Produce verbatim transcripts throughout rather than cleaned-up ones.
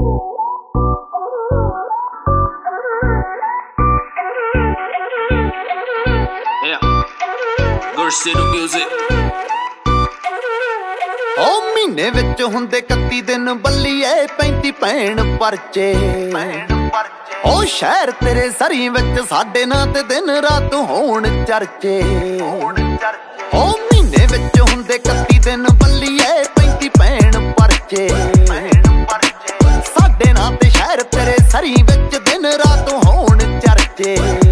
ओ महीने विच हुंदे इकत्ती दिन बल्लीए पैंती भैण परचे ओ शहर तेरे सरी विच साडे नां ते दिन रात होण चर्चे। ओ महीने विच हुंदे इकत्ती दिन बल्लीए पैंती भैण परचे साडे नां ते शहर तेरे सरी विच दिन रात होण चर्चे।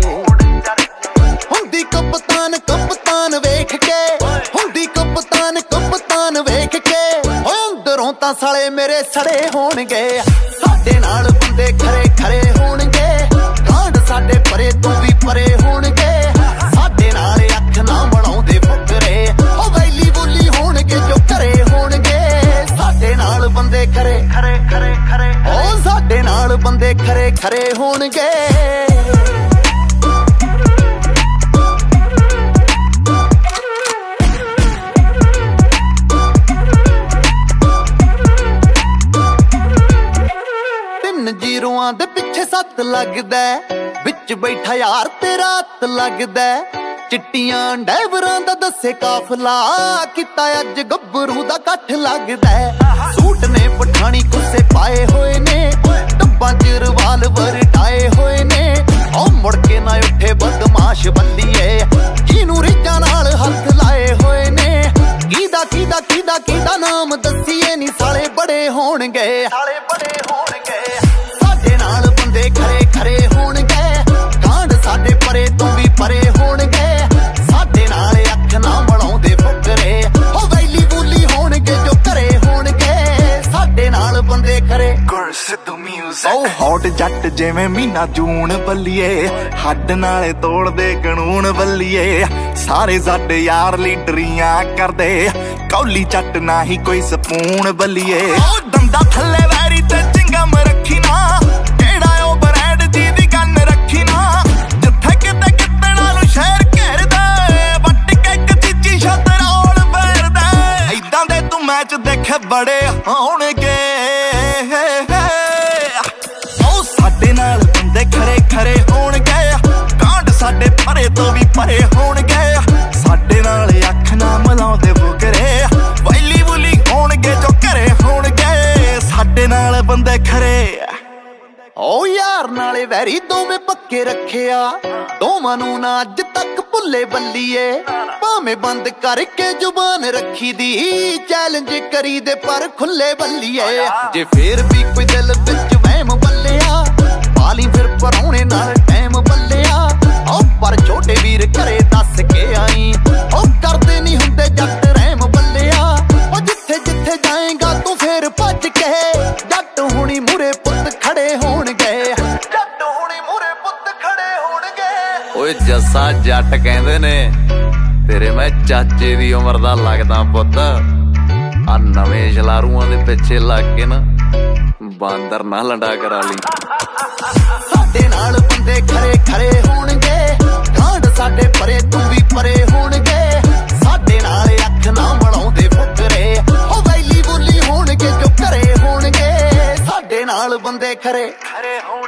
हुंदी कप्तान कप्तान वेख के हुंदी कप्तान कप्तान वेख के अंदरों तां साले मेरे सड़े होणगे साडे नाल बंदे खरे खरे होणगे कांड साडे परे तू भी परे होणगे साडे नाल अख ना बनाउंदे फुकरे ओ वैली बोली होणगे जो करे होणगे साडे नाल बंदे खरे खरे खरे खरे ओ साडे नाल बंदे खरे खरे होणगे। जीरोआं दे पिछे सत्त लगदा विच बैठा यार तेरा हत्थ लगदा चिट्टियां डैवरां दा दस्से काफला किता अज गब्बरू दा कट्ठ लगदा सूट ने पठानी कुर्से पाए होए ने डब्बां च रिवाल्वर टाए होए ने ओ मुड़ के ना उठे बदमाश बंदीए किनू रिजां नाल हत्थ लाए होए ने कीदा कीदा कीदा कीदा नाम दसीए नी साले बड़े होणगे साले बड़े होणगे साडे नाल बंदे खरे खरे होणगे कांड साडे परे तू भी परे होणगे साडे नाल अख ना बनाउंदे फुकरे ओ वैली बूली होणगे जो करे होणगे साडे नाल बंदे खरे सिद्धू म्यूजिक। ओ हॉट जट जिवें मीना जून बल्लीए हड्ड नाले तोड़दे कानून बल्लीए सारे साडे यार लीडरियां करदे कौली चट ना ही कोई सपून बल्लीए ओ दंदा थल्ले वैरी ते चिंगम रखी ना केड़ा ओ ब्रांड दी दी गन रखी ना जिथे किते किते नाल शहर घेरदा वट के इक चीची शतरौल फेरदा ऐदां दे तू मैच देखे बड़े होणगे साडे नाल बंदे खरे खरे होणगे कांड साडे परे तो भी परे होणगे साडे नाल अख ना मिलाउंदे फुकरे वैली बुली होणगे जो करे होणगे साडे नाल बंदे खरे। ओ यार नाले वैरी दोवें पक्के रखिया दोवां नूं ना अज तक भुल्ले बल्लीए भावें बंद करके जुबान रखी दी चैलेंज करी दे पर खुले बल्लीए जे फिर भी कोई दिल विच वहम बल्लिया पाली फिर परौणे नाल टैम बल्लिया ओ पर छोटे वीर घरे दस के आई ओ करदे नहीं हुंदे जट रहम बल्लिया ओ जिथे जिथे जाएगा तू फिर भज के जट हुणी मुरे पुत खड़े होणगे जट हुणी मुरे पुत खड़े होणगे। ओए जस्सा जट कहंदे ने तेरे मैं चाचे दी उमर दा लगदा पुत आ नवें छलारूआं दे पिछे लग के ना बांदर ना लंडा करा ली साडे नाल बंदे खरे खरे होणगे कांड साडे परे तू भी परे होणगे साडे नाल अख ना बनाउंदे फुकरे ओ वैली बोली होणगे जो करे होणगे साडे नाल बंदे खरे खरे होणगे।